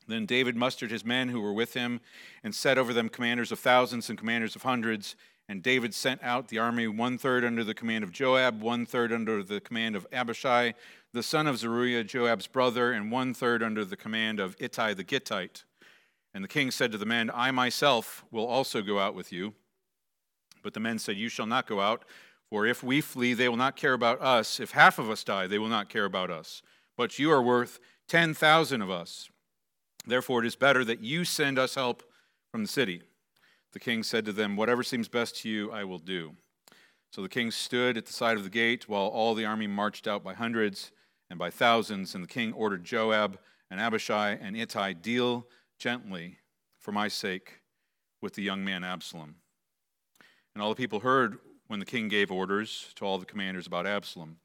Then David mustered his men who were with him and set over them commanders of thousands and commanders of hundreds. And David sent out the army 1/3 under the command of Joab, 1/3 under the command of Abishai, the son of Zeruiah, Joab's brother, and 1/3 under the command of Ittai the Gittite. And the king said to the men, I myself will also go out with you. But the men said, You shall not go out, for if we flee, they will not care about us. If half of us die, they will not care about us. But you are worth 10,000 of us. Therefore it is better that you send us help from the city. The king said to them, Whatever seems best to you, I will do. So the king stood at the side of the gate, while all the army marched out by hundreds and by thousands. And the king ordered Joab and Abishai and Ittai, Deal gently, for my sake, with the young man Absalom. And all the people heard when the king gave orders to all the commanders about Absalom.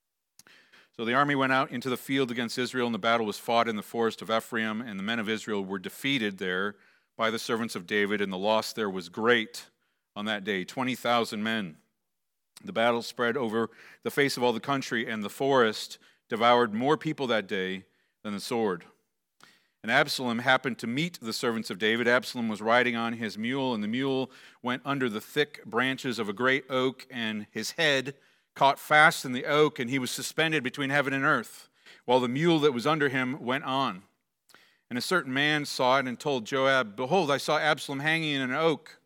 So the army went out into the field against Israel, and the battle was fought in the forest of Ephraim, and the men of Israel were defeated there by the servants of David, and the loss there was great on that day, 20,000 men. The battle spread over the face of all the country, and the forest devoured more people that day than the sword. And Absalom happened to meet the servants of David. Absalom was riding on his mule, and the mule went under the thick branches of a great oak, and his head caught fast in the oak, and he was suspended between heaven and earth, while the mule that was under him went on. And a certain man saw it and told Joab, Behold, I saw Absalom hanging in an oak.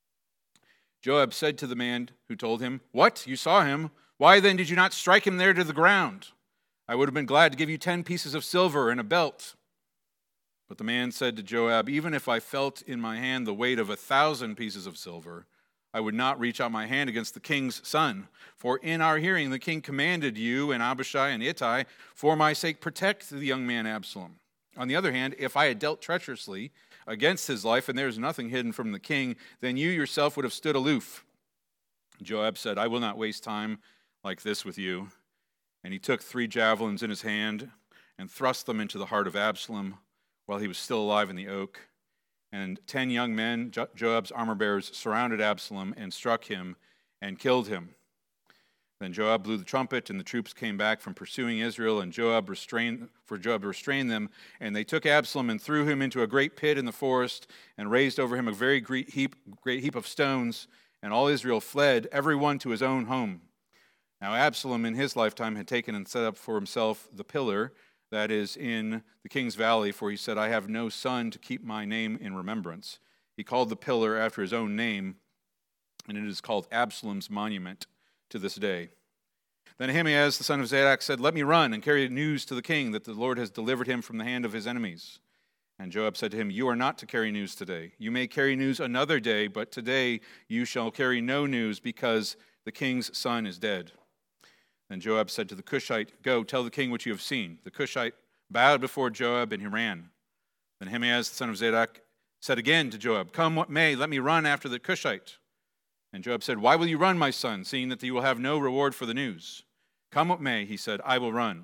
Joab said to the man who told him, What? You saw him? Why then did you not strike him there to the ground? I would have been glad to give you 10 pieces of silver and a belt. But the man said to Joab, Even if I felt in my hand the weight of 1,000 pieces of silver, I would not reach out my hand against the king's son. For in our hearing the king commanded you and Abishai and Ittai, for my sake protect the young man Absalom. On the other hand, if I had dealt treacherously against his life, and there is nothing hidden from the king, then you yourself would have stood aloof. Joab said, I will not waste time like this with you. And he took 3 javelins in his hand and thrust them into the heart of Absalom while he was still alive in the oak. And 10 young men, Joab's armor-bearers, surrounded Absalom and struck him and killed him. Then Joab blew the trumpet, and the troops came back from pursuing Israel, and Joab restrained them. And they took Absalom and threw him into a great pit in the forest, and raised over him a very great heap of stones. And all Israel fled, every one to his own home. Now Absalom in his lifetime had taken and set up for himself the pillar that is in the king's valley, for he said, I have no son to keep my name in remembrance. He called the pillar after his own name, and it is called Absalom's monument to this day. Then Ahimaaz, the son of Zadok, said, Let me run and carry news to the king that the Lord has delivered him from the hand of his enemies. And Joab said to him, You are not to carry news today. You may carry news another day, but today you shall carry no news, because the king's son is dead. Then Joab said to the Cushite, Go, tell the king what you have seen. The Cushite bowed before Joab, and he ran. Then Ahimaaz, the son of Zadok, said again to Joab, Come what may, let me run after the Cushite. And Joab said, Why will you run, my son, seeing that you will have no reward for the news? Come what may, he said, I will run.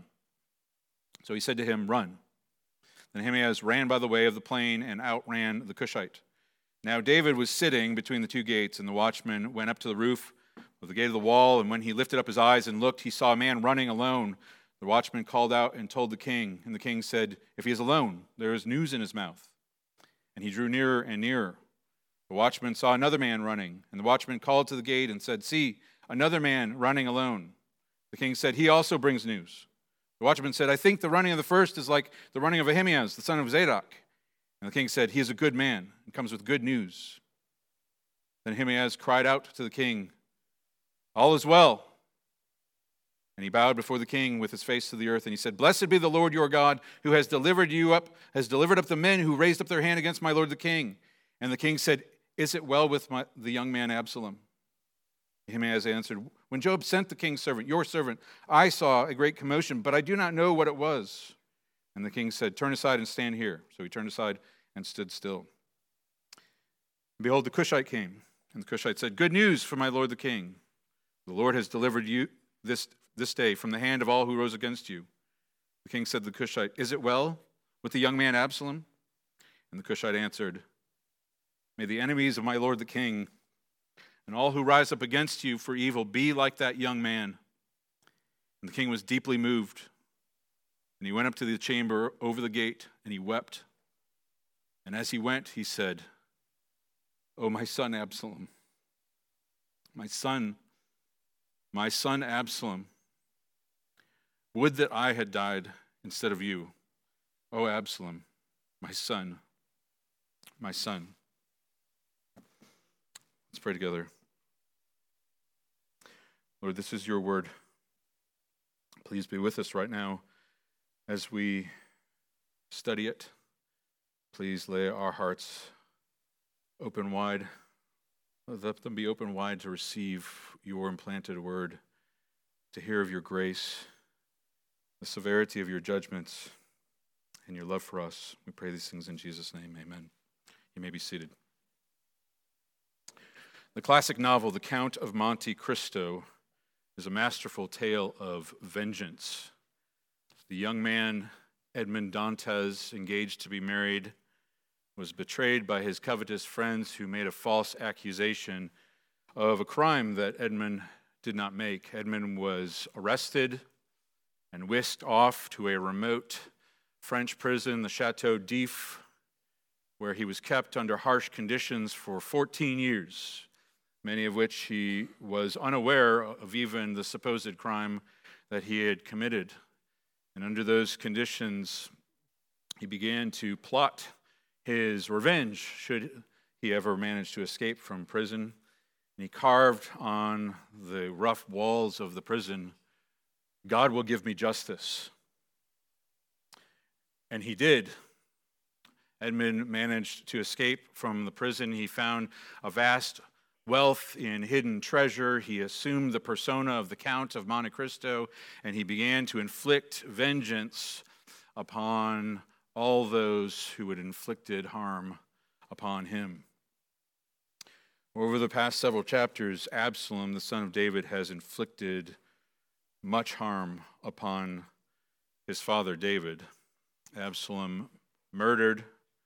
So he said to him, Run. Then Ahimaaz ran by the way of the plain and outran the Cushite. Now David was sitting between the 2 gates, and the watchman went up to the roof of the gate of the wall, and when he lifted up his eyes and looked, he saw a man running alone. The watchman called out and told the king, and the king said, If he is alone, there is news in his mouth. And he drew nearer and nearer. The watchman saw another man running, and the watchman called to the gate and said, See, another man running alone. The king said, He also brings news. The watchman said, I think the running of the first is like the running of Ahimaaz, the son of Zadok. And the king said, He is a good man and comes with good news. Then Ahimaaz cried out to the king, All is well. And he bowed before the king with his face to the earth, and he said, Blessed be the Lord your God, who has delivered up the men who raised up their hand against my lord the king. And the king said, Is it well with the young man Absalom? Ahimaaz answered, When Joab sent the king's servant, your servant, I saw a great commotion, but I do not know what it was. And the king said, Turn aside and stand here. So he turned aside and stood still. And behold, the Cushite came. And the Cushite said, Good news for my lord the king. The Lord has delivered you this day from the hand of all who rose against you. The king said to the Cushite, Is it well with the young man Absalom? And the Cushite answered, May the enemies of my lord the king and all who rise up against you for evil be like that young man. And the king was deeply moved. And he went up to the chamber over the gate, and he wept And as he went, he said, "Oh, my son Absalom, my son Absalom, would that I had died instead of you. Oh, Absalom, my son, my son." Let's pray together. Lord, this is your word. Please be with us right now as we study it. Please lay our hearts open wide. Let them be open wide to receive your implanted word, to hear of your grace, the severity of your judgments, and your love for us. We pray these things in Jesus' name. Amen. You may be seated. The classic novel, The Count of Monte Cristo, is a masterful tale of vengeance. The young man, Edmond Dantes, engaged to be married, was betrayed by his covetous friends who made a false accusation of a crime that Edmond did not make. Edmond was arrested and whisked off to a remote French prison, the Chateau d'If, where he was kept under harsh conditions for 14 years. Many of which he was unaware of even the supposed crime that he had committed. And under those conditions, he began to plot his revenge should he ever manage to escape from prison. And he carved on the rough walls of the prison, "God will give me justice." And he did. Edmond managed to escape from the prison. He found a vast wealth in hidden treasure. He assumed the persona of the Count of Monte Cristo, and he began to inflict vengeance upon all those who had inflicted harm upon him. Over the past several chapters, Absalom, the son of David, has inflicted much harm upon his father David. Absalom murdered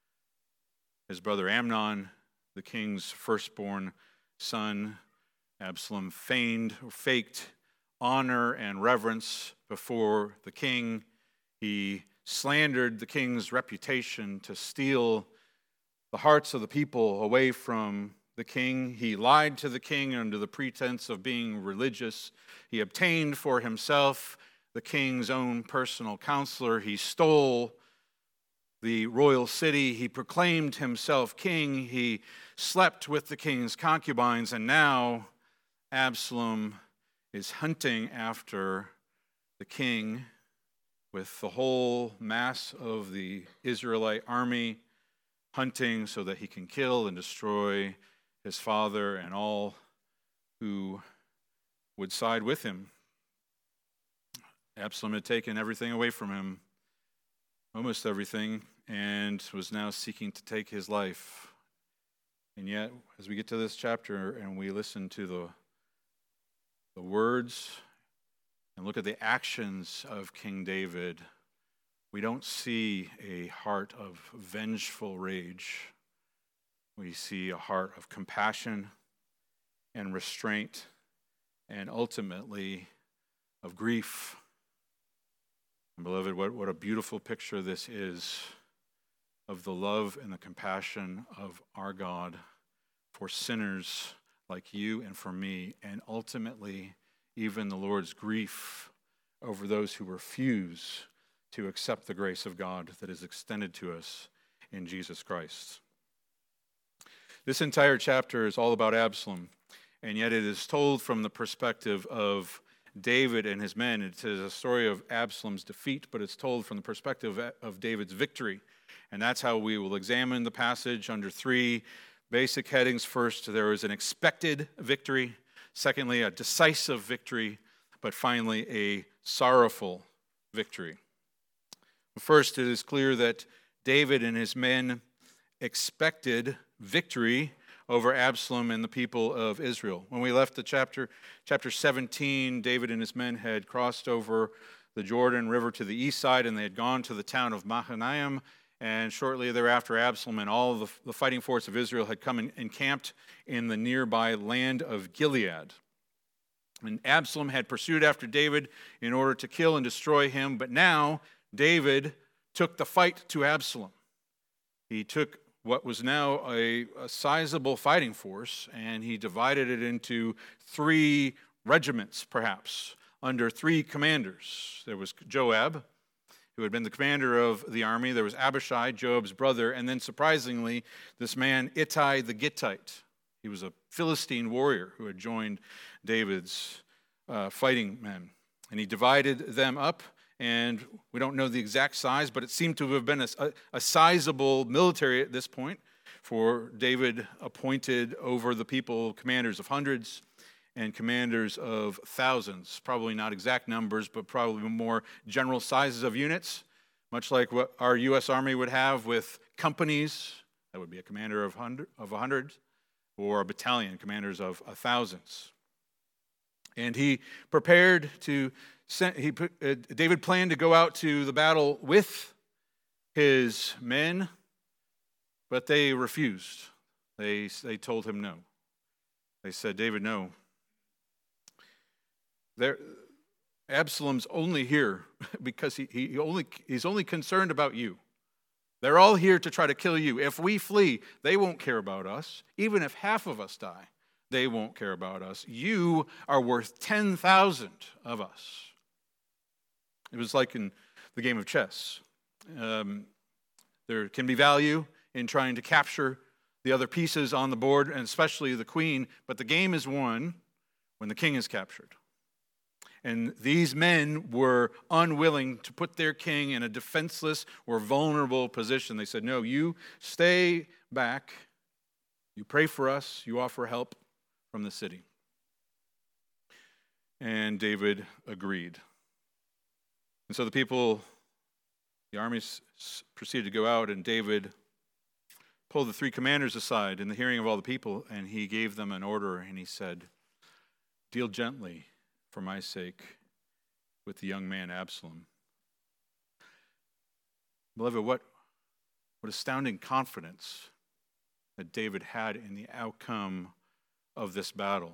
his brother Amnon, the king's firstborn son. Absalom faked honor and reverence before the king. He slandered the king's reputation to steal the hearts of the people away from the king. He lied to the king under the pretense of being religious. He obtained for himself the king's own personal counselor. He stole the royal city. He proclaimed himself king. He slept with the king's concubines, and now Absalom is hunting after the king with the whole mass of the Israelite army, hunting so that he can kill and destroy his father and all who would side with him. Absalom had taken everything away from him, almost everything, and was now seeking to take his life. And yet, as we get to this chapter and we listen to the words and look at the actions of King David, we don't see a heart of vengeful rage. We see a heart of compassion and restraint and ultimately of grief. And beloved, what a beautiful picture this is of the love and the compassion of our God for sinners like you and for me, and ultimately even the Lord's grief over those who refuse to accept the grace of God that is extended to us in Jesus Christ. This entire chapter is all about Absalom, and yet it is told from the perspective of David and his men. It is a story of Absalom's defeat, but it's told from the perspective of David's victory. And that's how we will examine the passage under three basic headings. First, there is an expected victory. Secondly, a decisive victory. But finally, a sorrowful victory. First, it is clear that David and his men expected victory over Absalom and the people of Israel. When we left the chapter 17, David and his men had crossed over the Jordan River to the east side, and they had gone to the town of Mahanaim. And shortly thereafter, Absalom and all of the fighting force of Israel had come and encamped in the nearby land of Gilead. And Absalom had pursued after David in order to kill and destroy him, but now David took the fight to Absalom. He took what was now a sizable fighting force, and he divided it into 3 regiments, perhaps, under 3 commanders. There was Joab, who had been the commander of the army. There was Abishai, Joab's brother, and then surprisingly, this man Ittai the Gittite. He was a Philistine warrior who had joined David's fighting men. And he divided them up, and we don't know the exact size, but it seemed to have been a sizable military at this point, for David appointed over the people commanders of hundreds and commanders of thousands. Probably not exact numbers, but probably more general sizes of units, much like what our U.S. Army would have with companies. That would be a commander of 100, or a battalion, commanders of thousands. And he prepared to David planned to go out to the battle with his men, but they refused. They told him no. They said, David, no. Absalom's only here because he's only concerned about you. They're all here to try to kill you. If we flee, they won't care about us. Even if half of us die, they won't care about us. You are worth 10,000 of us. It was like in the game of chess. There can be value in trying to capture the other pieces on the board, and especially the queen, but the game is won when the king is captured. And these men were unwilling to put their king in a defenseless or vulnerable position. They said, no, you stay back. You pray for us. You offer help from the city. And David agreed. And so the armies proceeded to go out, and David pulled the 3 commanders aside in the hearing of all the people, and he gave them an order, and he said, deal gently for my sake with the young man Absalom. Beloved, what astounding confidence that David had in the outcome of this battle.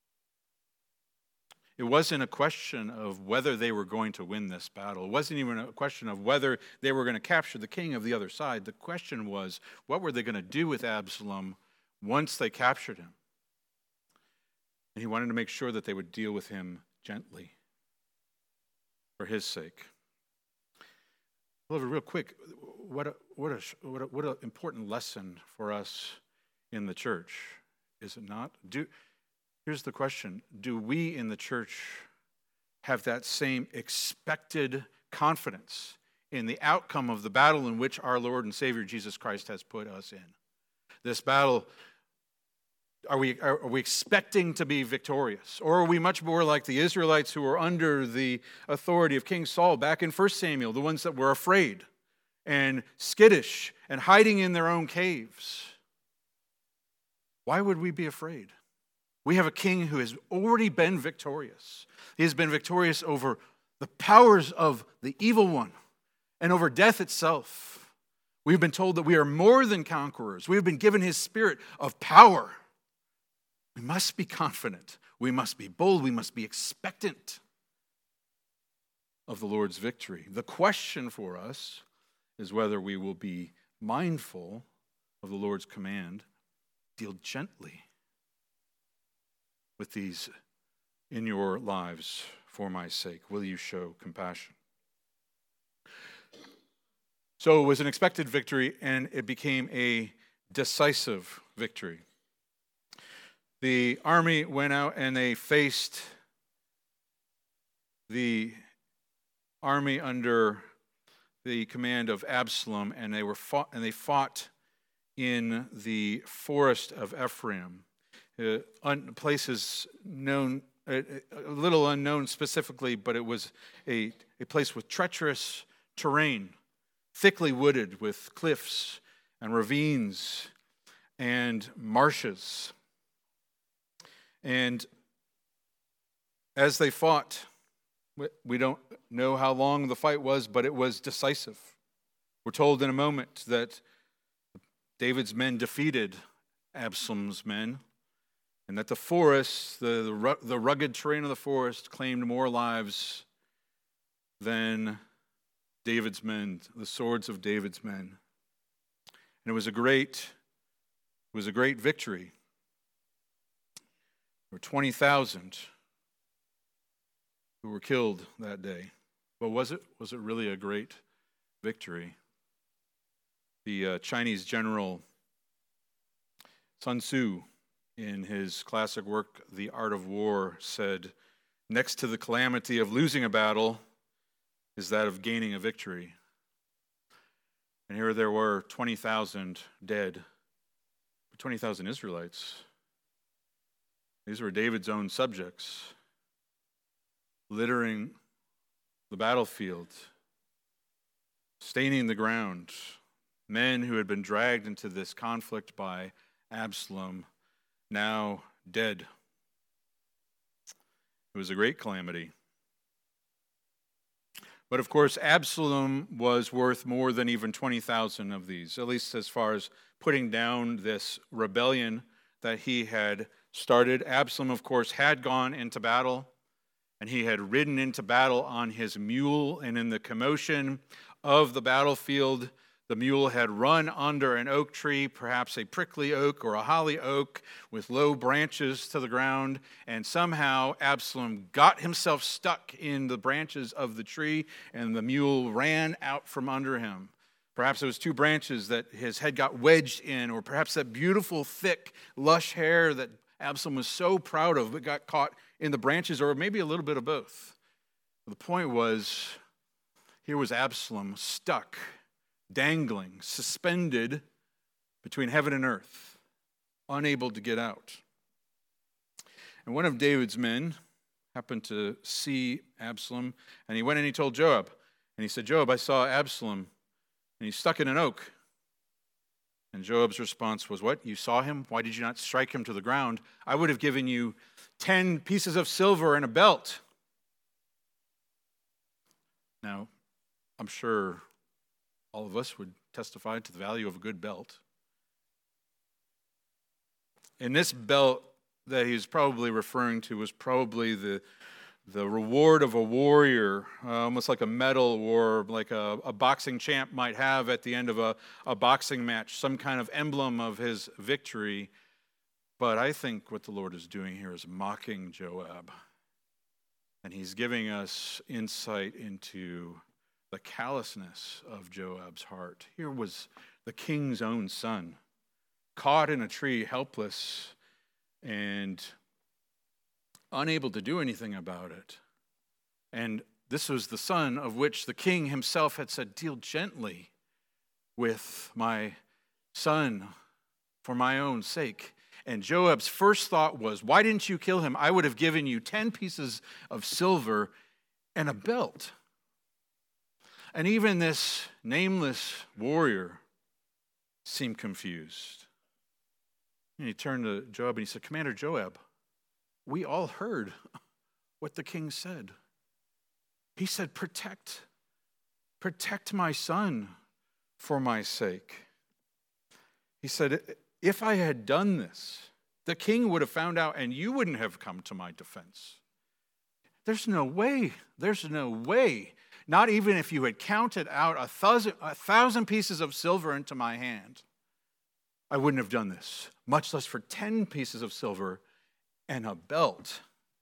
It wasn't a question of whether they were going to win this battle. It wasn't even a question of whether they were going to capture the king of the other side. The question was, what were they going to do with Absalom once they captured him? And he wanted to make sure that they would deal with him gently for his sake. Beloved, real quick, what an important lesson for us in the church, is it not? Here's the question. Do we in the church have that same expected confidence in the outcome of the battle in which our Lord and Savior Jesus Christ has put us in? This battle, are we expecting to be victorious? Or are we much more like the Israelites who were under the authority of King Saul back in 1 Samuel, the ones that were afraid and skittish and hiding in their own caves? Why would we be afraid? We have a king who has already been victorious. He has been victorious over the powers of the evil one and over death itself. We've been told that we are more than conquerors. We have been given his spirit of power. We must be confident. We must be bold. We must be expectant of the Lord's victory. The question for us is whether we will be mindful of the Lord's command, deal gently with these in your lives for my sake. Will you show compassion? So it was an expected victory, and it became a decisive victory. The army went out and they faced the army under the command of Absalom, and they fought in the forest of Ephraim, places known a little unknown specifically, but it was a place with treacherous terrain, thickly wooded with cliffs and ravines and marshes. And as they fought, we don't know how long the fight was, but it was decisive. We're told in a moment that David's men defeated Absalom's men, and that the forest, the rugged terrain of the forest, claimed more lives than David's men, the swords of David's men. And it was a great victory. There were 20,000 who were killed that day. But was it really a great victory? The Chinese general Sun Tzu, in his classic work, The Art of War, said, "Next to the calamity of losing a battle is that of gaining a victory." And here there were 20,000 dead, 20,000 Israelites. These were David's own subjects, littering the battlefield, staining the ground, men who had been dragged into this conflict by Absalom, now dead. It was a great calamity. But of course, Absalom was worth more than even 20,000 of these, at least as far as putting down this rebellion that he had started. Absalom, of course, had gone into battle, and he had ridden into battle on his mule, and in the commotion of the battlefield, the mule had run under an oak tree, perhaps a prickly oak or a holly oak with low branches to the ground, and somehow Absalom got himself stuck in the branches of the tree, and the mule ran out from under him. Perhaps it was two branches that his head got wedged in, or perhaps that beautiful, thick, lush hair that Absalom was so proud of but got caught in the branches, or maybe a little bit of both. The point was, here was Absalom stuck, dangling, suspended between heaven and earth, unable to get out. And one of David's men happened to see Absalom, and he went and he told Joab. And he said, "Joab, I saw Absalom, and he's stuck in an oak." And Joab's response was, "What? You saw him? Why did you not strike him to the ground? I would have given you 10 pieces of silver and a belt." Now, I'm sure all of us would testify to the value of a good belt. And this belt that he's probably referring to was probably the reward of a warrior, almost like a medal or like a boxing champ might have at the end of a boxing match, some kind of emblem of his victory. But I think what the Lord is doing here is mocking Joab. And he's giving us insight into the callousness of Joab's heart. Here was the king's own son, caught in a tree, helpless, and unable to do anything about it. And this was the son of which the king himself had said, "Deal gently with my son for my own sake." And Joab's first thought was, "Why didn't you kill him? I would have given you 10 pieces of silver and a belt." And even this nameless warrior seemed confused. And he turned to Joab and he said, "Commander Joab, we all heard what the king said. He said, protect my son for my sake." He said, "If I had done this, the king would have found out and you wouldn't have come to my defense. There's no way. Not even if you had counted out a thousand pieces of silver into my hand, I wouldn't have done this, much less for 10 pieces of silver and a belt."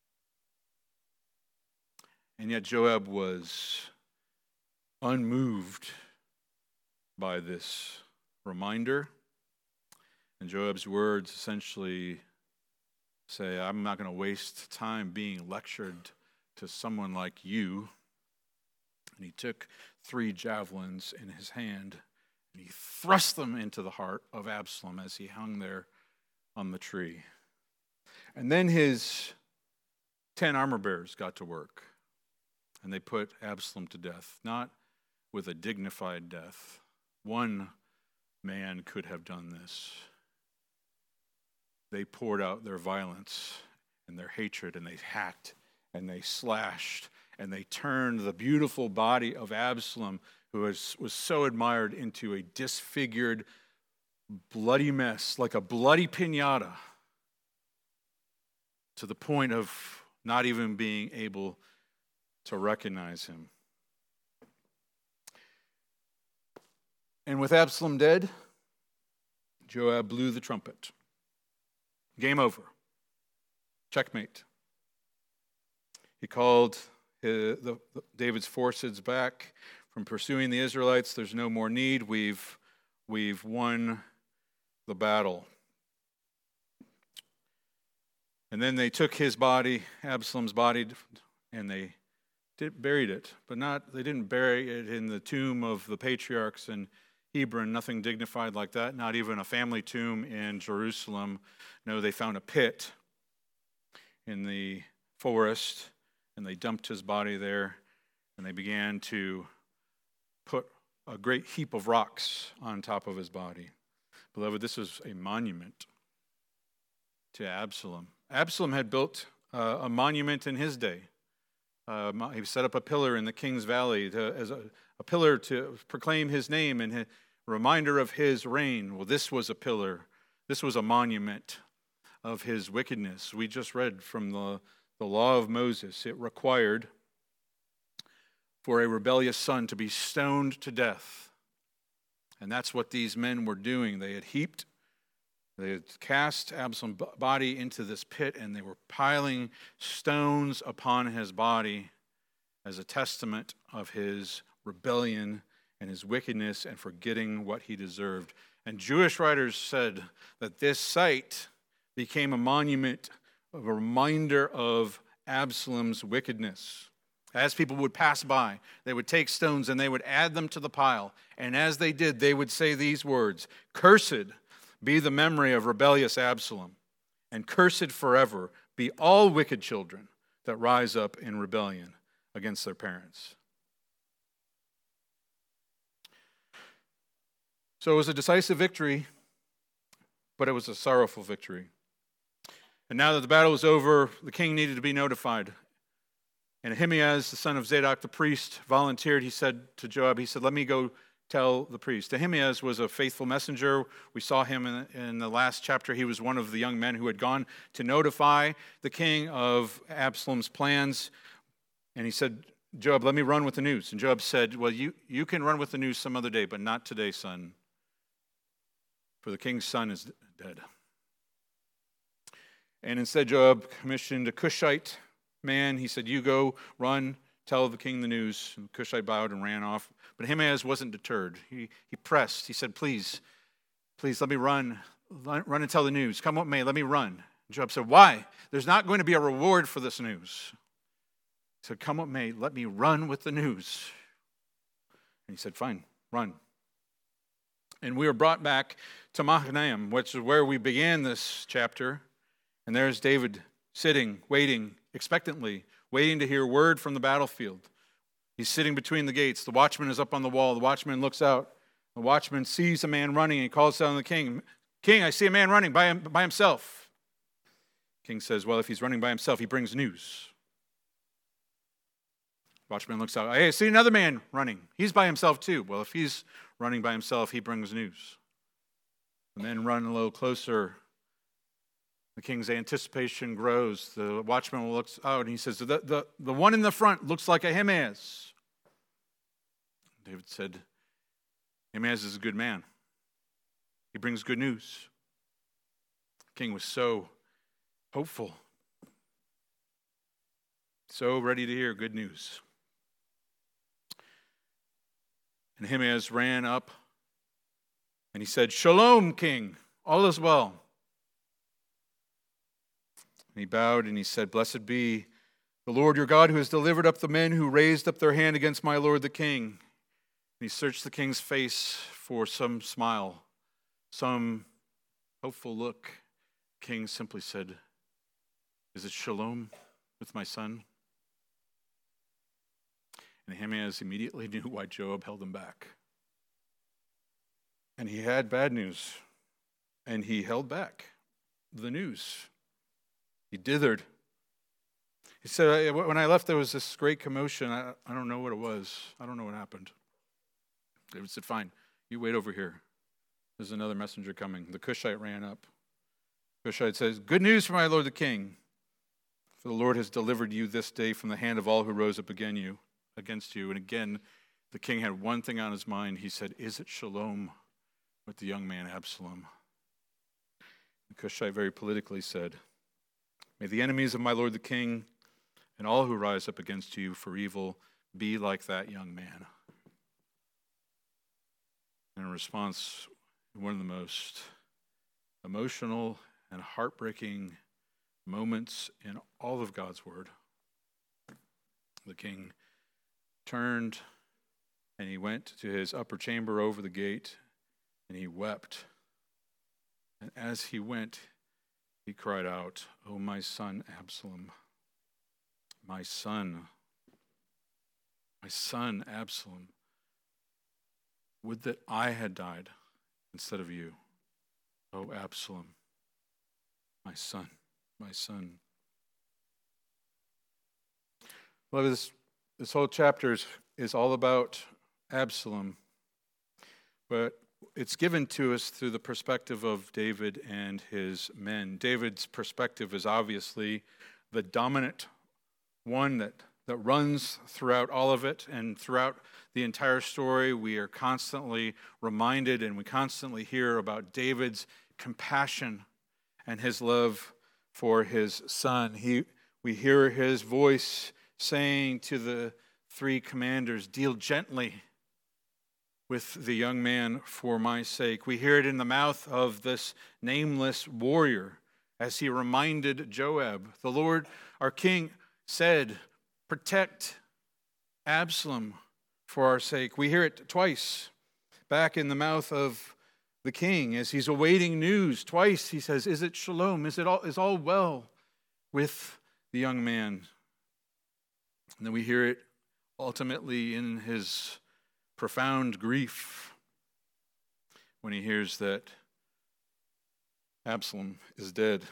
And yet Joab was unmoved by this reminder. And Joab's words essentially say, "I'm not going to waste time being lectured to someone like you." And he took 3 javelins in his hand, and he thrust them into the heart of Absalom as he hung there on the tree. And then his 10 armor bearers got to work, and they put Absalom to death, not with a dignified death. One man could have done this. They poured out their violence and their hatred, and they hacked and they slashed, and they turned the beautiful body of Absalom, who was so admired, into a disfigured, bloody mess, like a bloody piñata, to the point of not even being able to recognize him. And with Absalom dead, Joab blew the trumpet. Game over. Checkmate. He called David's forces back from pursuing the Israelites. There's no more need. We've won the battle. And then they took his body, Absalom's body, and they buried it. But they didn't bury it in the tomb of the patriarchs in Hebron, nothing dignified like that, not even a family tomb in Jerusalem. No, they found a pit in the forest, and they dumped his body there, and they began to put a great heap of rocks on top of his body. Beloved, this was a monument to Absalom. Absalom had built a monument in his day. He set up a pillar in the King's Valley as a pillar to proclaim his name and a reminder of his reign. Well, this was a pillar. This was a monument of his wickedness. We just read from the law of Moses. It required for a rebellious son to be stoned to death. And that's what these men were doing. They had cast Absalom's body into this pit, and they were piling stones upon his body as a testament of his rebellion and his wickedness and forgetting what he deserved. And Jewish writers said that this site became a monument, a reminder of Absalom's wickedness. As people would pass by, they would take stones and they would add them to the pile. And as they did, they would say these words, "Cursed be the memory of rebellious Absalom, and cursed forever be all wicked children that rise up in rebellion against their parents." So it was a decisive victory, but it was a sorrowful victory. And now that the battle was over, the king needed to be notified. And Ahimaaz, the son of Zadok the priest, volunteered. He said to Joab, let me go tell the priest. Ahimaaz was a faithful messenger. We saw him in the last chapter. He was one of the young men who had gone to notify the king of Absalom's plans. And he said, "Joab, let me run with the news." And Joab said, "Well, you can run with the news some other day, but not today, son. For the king's son is dead." And instead, Joab commissioned a Cushite man. He said, "You go, run, tell the king the news." And the Cushite bowed and ran off. But Ahimaaz wasn't deterred. He pressed. He said, please, let me run and tell the news. Come what may, let me run. And Joab said, "Why? There's not going to be a reward for this news." He said, "Come what may, let me run with the news." And he said, "Fine, run." And we were brought back to Mahanaim, which is where we began this chapter. And there's David sitting, waiting expectantly, waiting to hear word from the battlefield. He's sitting between the gates. The watchman is up on the wall. The watchman looks out. The watchman sees a man running, and he calls down to the king, "King, I see a man running by himself." The king says, "Well, if he's running by himself, he brings news." The watchman looks out. "Hey, I see another man running. He's by himself too." "Well, if he's running by himself, he brings news." The men run a little closer. The king's anticipation grows. The watchman looks out and he says, the one in the front looks like Ahimaaz. David said, "Ahimaaz is a good man. He brings good news." The king was so hopeful, so ready to hear good news. And Ahimaaz ran up and he said, "Shalom, king, all is well." And he bowed and he said, "Blessed be the Lord your God, who has delivered up the men who raised up their hand against my lord the king." And he searched the king's face for some smile, some hopeful look. The king simply said, "Is it shalom with my son?" And Ahimaaz immediately knew why Joab held him back. And he had bad news, and he held back the news. He dithered. He said, "When I left, there was this great commotion. I don't know what it was. I don't know what happened." David said, "Fine, you wait over here. There's another messenger coming." The Cushite ran up. The Cushite says, "Good news for my lord the king. For the Lord has delivered you this day from the hand of all who rose up against you." And again, the king had one thing on his mind. He said, "Is it shalom with the young man Absalom?" The Cushite very politically said, "May the enemies of my lord the king and all who rise up against you for evil be like that young man." And in response, one of the most emotional and heartbreaking moments in all of God's word, the king turned and he went to his upper chamber over the gate and he wept. And as he went, he cried out, "Oh, my son Absalom, my son Absalom, would that I had died instead of you. Oh, Absalom, my son, my son." Well, this whole chapter is all about Absalom, but it's given to us through the perspective of David and his men. David's perspective is obviously the dominant one that runs throughout all of it, and throughout the entire story, we are constantly reminded and we constantly hear about David's compassion and his love for his son. We hear his voice saying to the three commanders, "Deal gently with the young man for my sake." We hear it in the mouth of this nameless warrior as he reminded Joab, "The Lord, our king, said, protect Absalom for our sake." We hear it twice back in the mouth of the king as he's awaiting news. Twice he says, "Is it shalom? Is all well with the young man?" And then we hear it ultimately in his profound grief when he hears that Absalom is dead.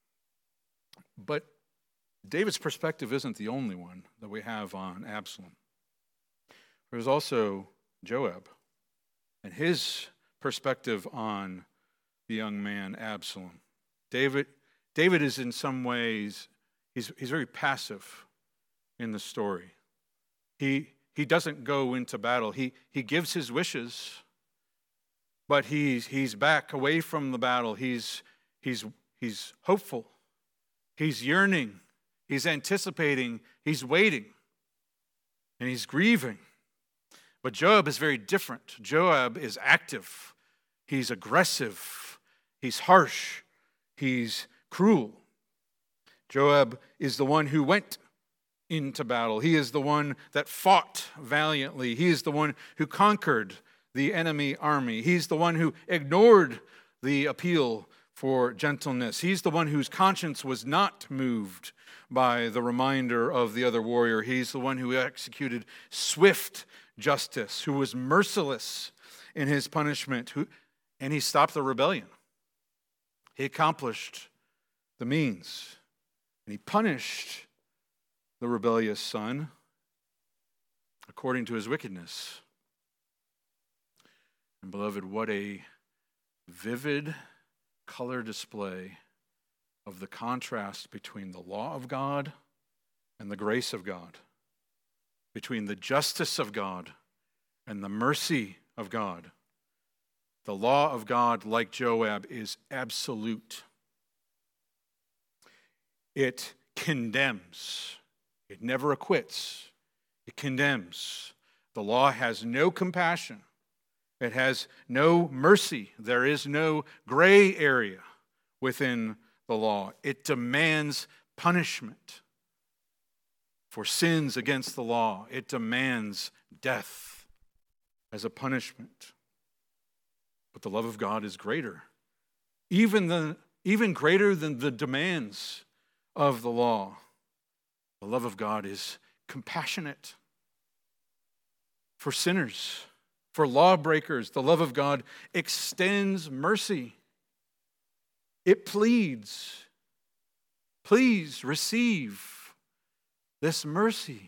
But David's perspective isn't the only one that we have on Absalom. There's also Joab and his perspective on the young man Absalom. David is in some ways, he's very passive in the story. He doesn't go into battle. He gives his wishes, but he's back away from the battle. He's hopeful. He's yearning. He's anticipating. He's waiting. And he's grieving. But Joab is very different. Joab is active. He's aggressive. He's harsh. He's cruel. Joab is the one who went into battle. He is the one that fought valiantly. He is the one who conquered the enemy army. He's the one who ignored the appeal for gentleness. He's the one whose conscience was not moved by the reminder of the other warrior. He's the one who executed swift justice, who was merciless in his punishment, and he stopped the rebellion. He accomplished the means, and he punished the rebellious son according to his wickedness. And beloved, what a vivid color display of the contrast between the law of God and the grace of God, between the justice of God and the mercy of God. The law of God, like Joab, is absolute. It condemns. It never acquits. It condemns. The law has no compassion. It has no mercy. There is no gray area within the law. It demands punishment for sins against the law. It demands death as a punishment. But the love of God is greater, even greater than the demands of the law. The love of God is compassionate for sinners, for lawbreakers. The love of God extends mercy. It pleads, "Please receive this mercy."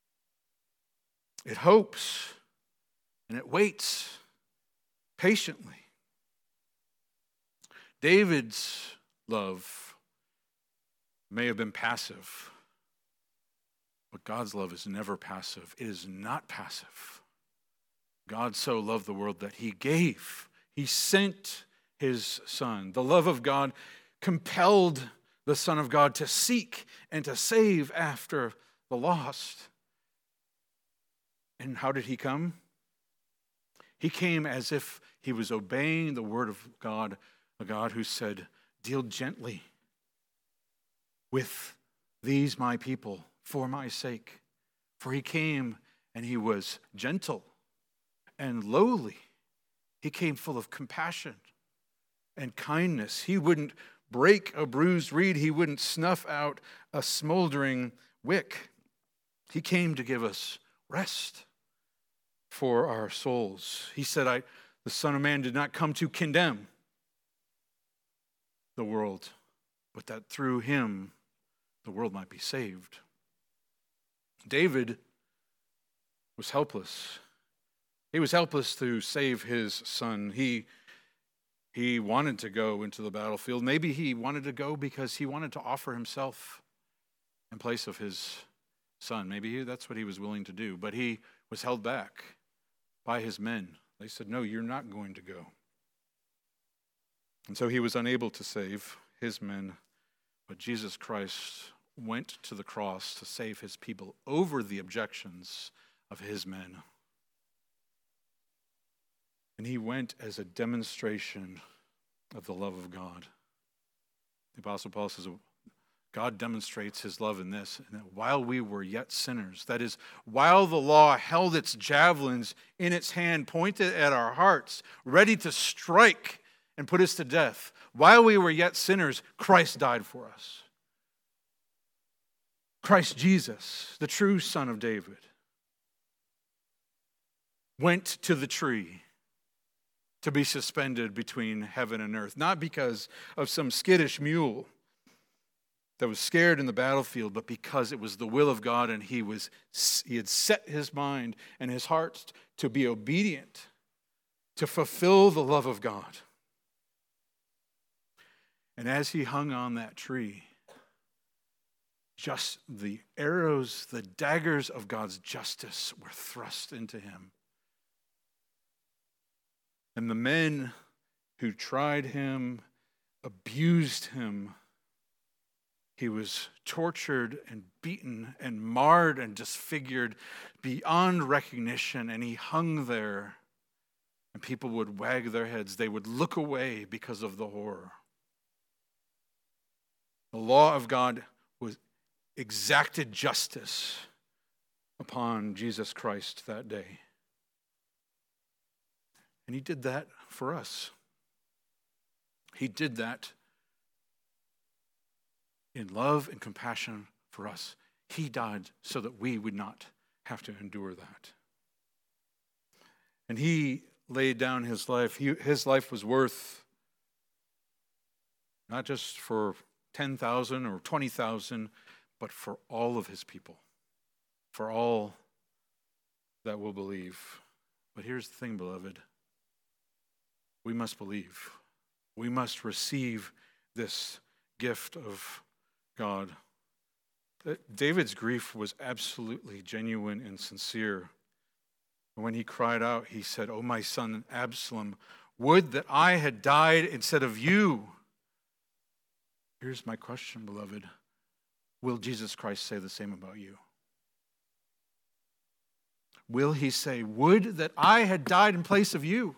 It hopes and it waits patiently. David's love may have been passive, but God's love is never passive. It is not passive. God so loved the world that he gave. He sent his Son. The love of God compelled the Son of God to seek and to save after the lost. And how did he come? He came as if he was obeying the word of God, a God who said, deal gently with these my people for my sake. For he came and he was gentle and lowly. He came full of compassion and kindness. He wouldn't break a bruised reed. He wouldn't snuff out a smoldering wick. He came to give us rest for our souls. He said, the Son of Man did not come to condemn the world, but that through him the world might be saved. David was helpless. He was helpless to save his son. He wanted to go into the battlefield. Maybe he wanted to go because he wanted to offer himself in place of his son. Maybe that's what he was willing to do. But he was held back by his men. They said, no, you're not going to go. And so he was unable to save his men. But Jesus Christ went to the cross to save his people over the objections of his men. And he went as a demonstration of the love of God. The Apostle Paul says, God demonstrates his love in this, and that while we were yet sinners, that is, while the law held its javelins in its hand, pointed at our hearts, ready to strike and put us to death, while we were yet sinners, Christ died for us. Christ Jesus, the true Son of David, went to the tree to be suspended between heaven and earth, not because of some skittish mule that was scared in the battlefield, but because it was the will of God, and he had set his mind and his heart to be obedient, to fulfill the love of God. And as he hung on that tree, just the arrows, the daggers of God's justice were thrust into him. And the men who tried him abused him. He was tortured and beaten and marred and disfigured beyond recognition, and he hung there. And people would wag their heads. They would look away because of the horror. The law of God exacted justice upon Jesus Christ that day. And he did that for us. He did that in love and compassion for us. He died so that we would not have to endure that. And he laid down his life. His life was worth not just for 10,000 or 20,000, but for all of his people, for all that will believe. But here's the thing, beloved. We must believe. We must receive this gift of God. David's grief was absolutely genuine and sincere. When he cried out, he said, "Oh, my son Absalom, would that I had died instead of you." Here's my question, beloved. Will Jesus Christ say the same about you? Will he say, "Would that I had died in place of you"?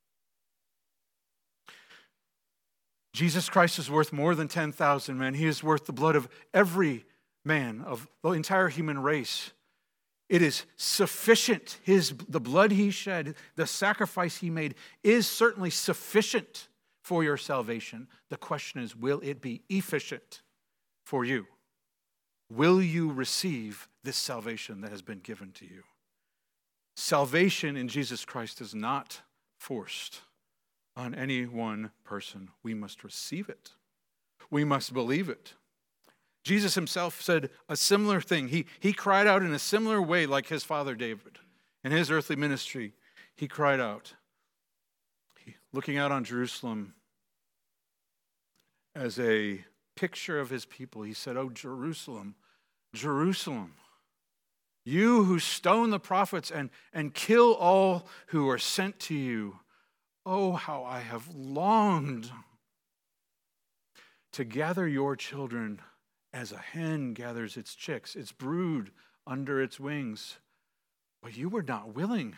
Jesus Christ is worth more than 10,000 men. He is worth the blood of every man, of the entire human race. It is sufficient. The blood he shed, the sacrifice he made, is certainly sufficient for your salvation. The question is, will it be efficient for you? Will you receive this salvation that has been given to you? Salvation in Jesus Christ is not forced on any one person. We must receive it. We must believe it. Jesus himself said a similar thing. He cried out in a similar way like his father David. In his earthly ministry, he cried out, looking out on Jerusalem as a picture of his people. He said, "Oh, Jerusalem, Jerusalem, you who stone the prophets and kill all who are sent to you. Oh, how I have longed to gather your children as a hen gathers its chicks, its brood under its wings. But you were not willing.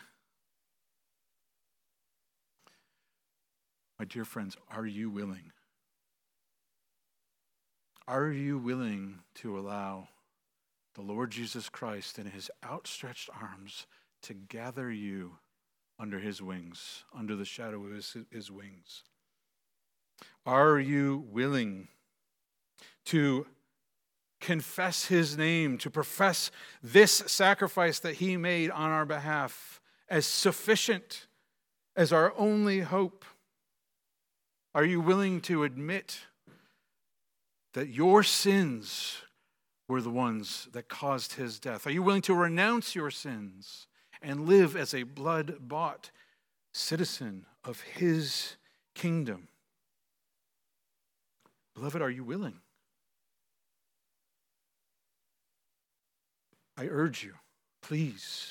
My dear friends, are you willing? Are you willing to allow the Lord Jesus Christ in his outstretched arms to gather you under his wings, under the shadow of his wings? Are you willing to confess his name, to profess this sacrifice that he made on our behalf as sufficient, as our only hope? Are you willing to admit that your sins were the ones that caused his death? Are you willing to renounce your sins and live as a blood-bought citizen of his kingdom? Beloved, are you willing? I urge you, please,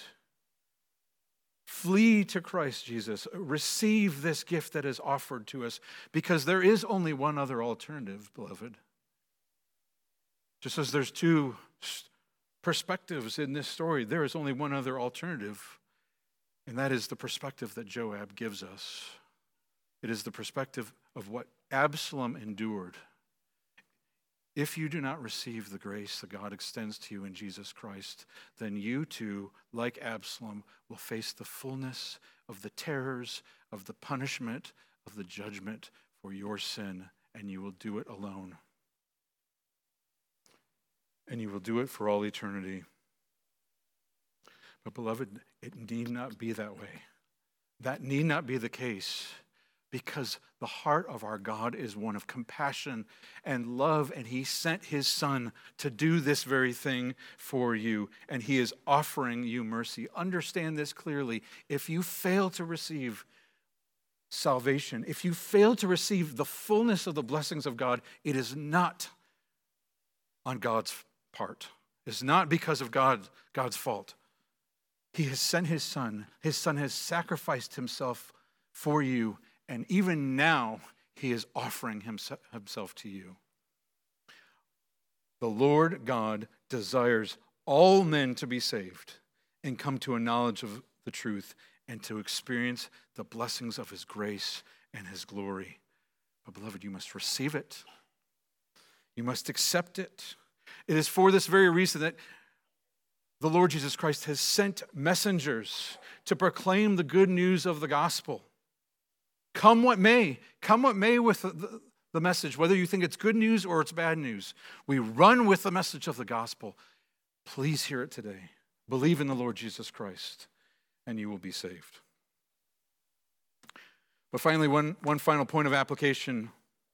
flee to Christ Jesus. Receive this gift that is offered to us, because there is only one other alternative, beloved. Just as there's two perspectives in this story, there is only one other alternative, and that is the perspective that Joab gives us. It is the perspective of what Absalom endured. If you do not receive the grace that God extends to you in Jesus Christ, then you too, like Absalom, will face the fullness of the terrors, of the punishment, of the judgment for your sin, and you will do it alone. And you will do it for all eternity. But beloved, it need not be that way. That need not be the case, because the heart of our God is one of compassion and love, and he sent his Son to do this very thing for you, and he is offering you mercy. Understand this clearly. If you fail to receive salvation, if you fail to receive the fullness of the blessings of God, it is not on God's part. It's not because of God's fault. He has sent his Son. His Son has sacrificed himself for you, and even now, he is offering himself to you. The Lord God desires all men to be saved and come to a knowledge of the truth and to experience the blessings of his grace and his glory. But beloved, you must receive it. You must accept it. It is for this very reason that the Lord Jesus Christ has sent messengers to proclaim the good news of the gospel. Come what may with the message, whether you think it's good news or it's bad news. We run with the message of the gospel. Please hear it today. Believe in the Lord Jesus Christ, and you will be saved. But finally, one final point of application.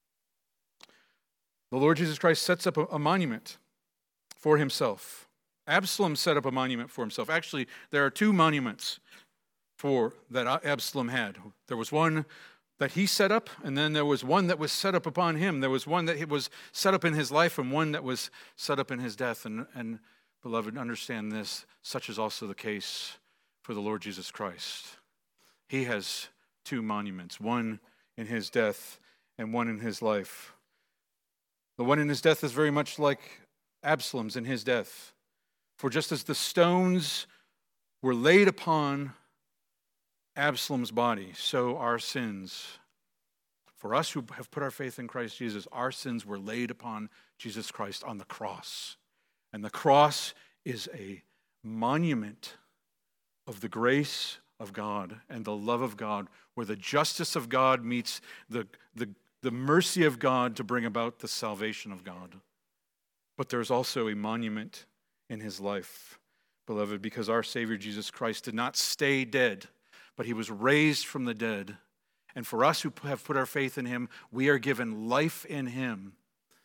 The Lord Jesus Christ sets up a monument for himself. Absalom set up a monument for himself. Actually, there are two monuments that Absalom had. There was one that he set up, and then there was one that was set up upon him. There was one that was set up in his life and one that was set up in his death. And beloved, understand this, such is also the case for the Lord Jesus Christ. He has two monuments, one in his death and one in his life. The one in his death is very much like Absalom's in his death. For just as the stones were laid upon Absalom's body, so our sins, for us who have put our faith in Christ Jesus, our sins were laid upon Jesus Christ on the cross. And the cross is a monument of the grace of God and the love of God, where the justice of God meets the mercy of God to bring about the salvation of God. But there's also a monument in his life, beloved, because our Savior Jesus Christ did not stay dead, but he was raised from the dead. And for us who have put our faith in him, we are given life in him.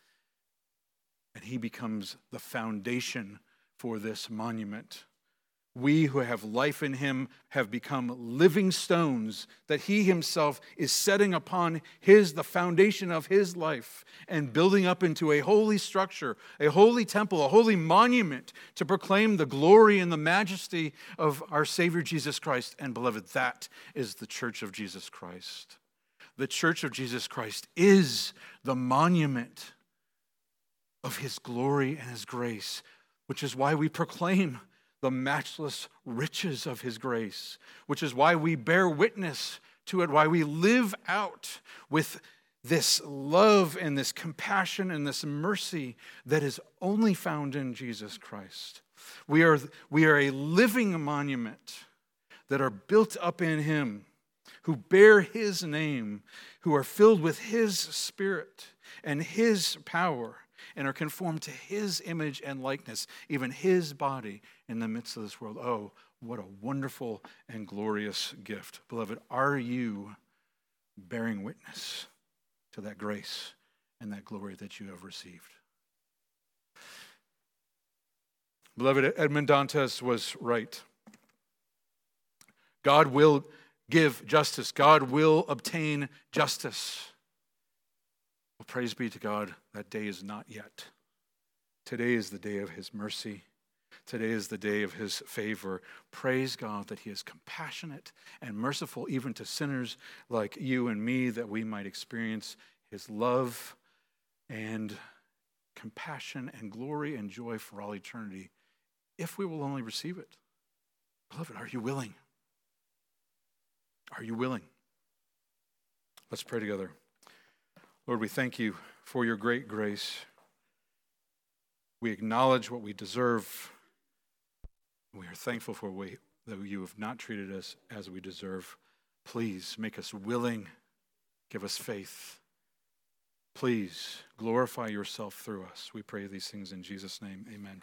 And he becomes the foundation for this monument. we who have life in him have become living stones that he himself is setting upon the foundation of his life and building up into a holy structure, a holy temple, a holy monument to proclaim the glory and the majesty of our Savior Jesus Christ. And beloved, that is the church of Jesus Christ. The church of Jesus Christ is the monument of his glory and his grace, which is why we proclaim the matchless riches of his grace, which is why we bear witness to it, why we live out with this love and this compassion and this mercy that is only found in Jesus Christ. We are a living monument that are built up in him, who bear his name, who are filled with his spirit and his power, and are conformed to his image and likeness, even his body in the midst of this world. Oh, what a wonderful and glorious gift. Beloved, are you bearing witness to that grace and that glory that you have received? Beloved, Edmond Dantes was right. God will give justice. God will obtain justice. Well, praise be to God, that day is not yet. Today is the day of his mercy. Today is the day of his favor. Praise God that he is compassionate and merciful even to sinners like you and me, that we might experience his love and compassion and glory and joy for all eternity, if we will only receive it. Beloved, are you willing? Are you willing? Let's pray together. Lord, we thank you for your great grace. We acknowledge what we deserve. We are thankful for that you have not treated us as we deserve. Please make us willing. Give us faith. Please glorify yourself through us. We pray these things in Jesus' name. Amen.